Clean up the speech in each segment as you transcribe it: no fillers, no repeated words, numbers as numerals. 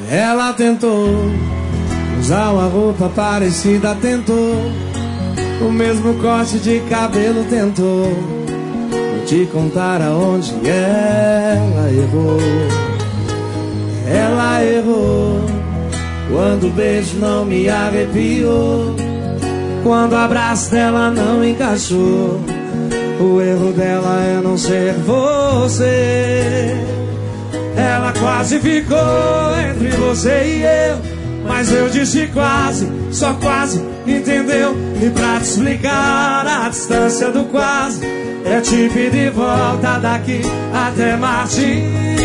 Ela tentou usar uma roupa parecida, tentou o mesmo corte de cabelo, tentou. Vou te contar aonde ela errou. Ela errou quando o beijo não me arrepiou, quando o abraço dela não encaixou. O erro dela é não ser você. Ela quase ficou entre você e eu, mas eu disse quase, só quase, entendeu? E pra te explicar a distância do quase, é te pedir volta daqui até Marte.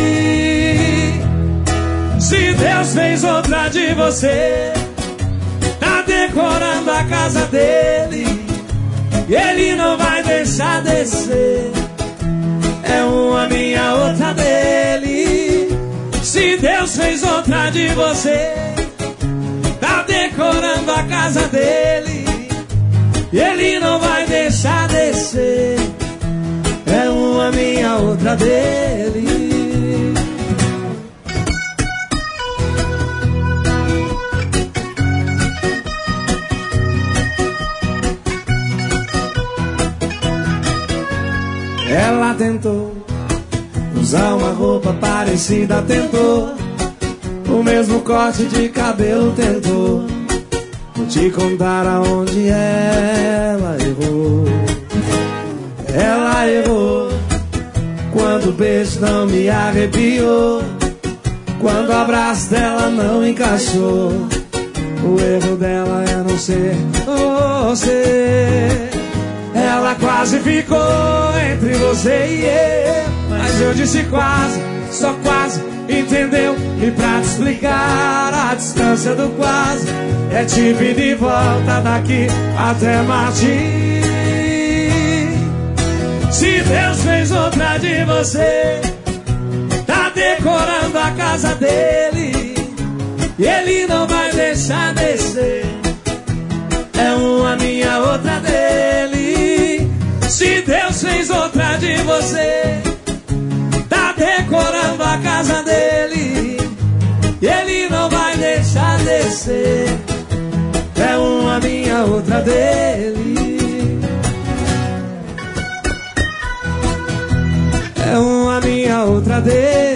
Se Deus fez outra de você, tá decorando a casa dele, e ele não vai deixar descer. É uma minha, outra dele. Se Deus fez outra de você, tá decorando a casa dele, e ele não vai deixar descer. É uma minha, outra dele. Ela tentou usar uma roupa parecida, tentou o mesmo corte de cabelo, tentou. Vou te contar aonde ela errou. Ela errou quando o beijo não me arrepiou, quando o abraço dela não encaixou. O erro dela é não ser você. Ela quase ficou entre você e eu, mas eu disse quase, só quase, entendeu? E pra te explicar a distância do quase, é te pedir volta daqui até Marte. Se Deus fez outra de você, tá decorando a casa dele, e ele não vai deixar descer. É uma minha, outra dele. Se Deus fez outra de você, tá decorando a casa dele, e ele não vai deixar descer. É uma minha, outra dele. É uma minha, outra dele.